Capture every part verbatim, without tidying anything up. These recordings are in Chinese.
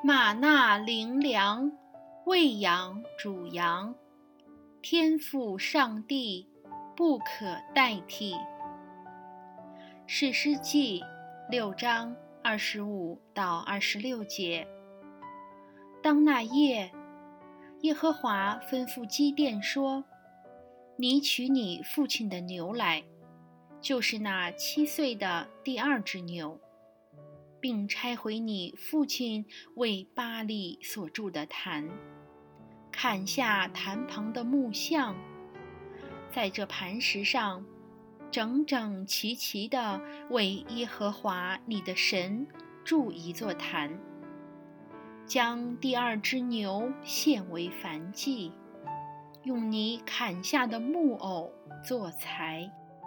玛纳灵粮，喂养主羊，天父上帝不可代替。士师记六章二十五到二十六节。当那夜，耶和华吩咐基甸说：你取你父亲的牛来，就是那七岁的第二只牛，并拆毁你父亲为巴力所筑的坛，砍下坛旁的木像，在这磐石上整整齐齐地为耶和华你的神筑一座坛，将第二只牛献为燔祭，用你砍下的木偶做材。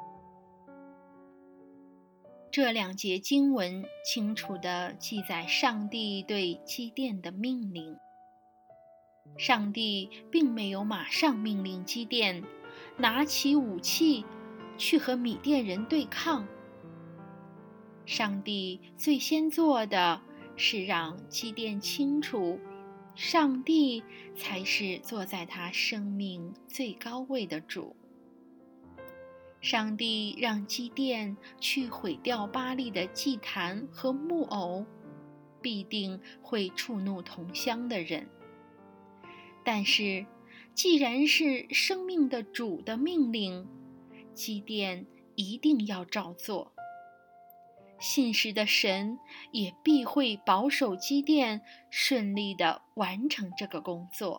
这两节经文清楚地记载上帝对基甸的命令。上帝并没有马上命令基甸拿起武器去和米甸人对抗。上帝最先做的是让基甸清楚，上帝才是坐在他生命最高位的主。上帝让基甸去毁掉巴力的祭坛和木偶，必定会触怒同乡的人。但是，既然是生命的主的命令，基甸一定要照做。信实的神也必会保守基甸顺利地完成这个工作。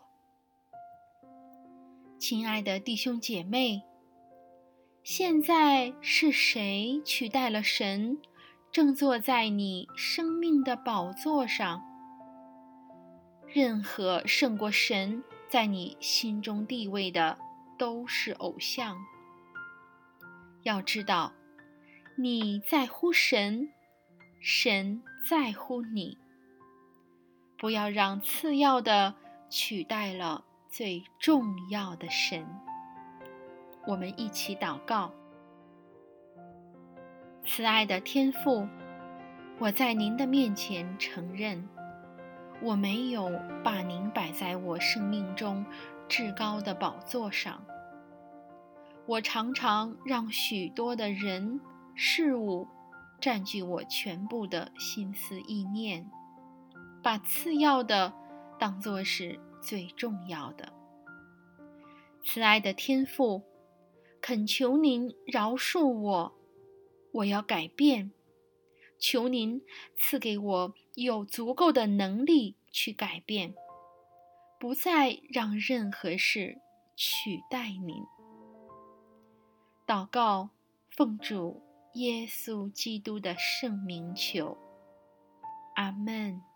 亲爱的弟兄姐妹，现在是谁取代了神，正坐在你生命的宝座上？任何胜过神在你心中地位的，都是偶像。要知道，你在乎神，神在乎你。不要让次要的取代了最重要的神。我们一起祷告。慈爱的天父，我在您的面前承认，我没有把您摆在我生命中至高的宝座上。我常常让许多的人事物占据我全部的心思意念，把次要的当作是最重要的。慈爱的天父，恳求您饶恕我，我要改变。求您赐给我有足够的能力去改变，不再让任何事取代您。祷告，奉主耶稣基督的圣名求，阿们。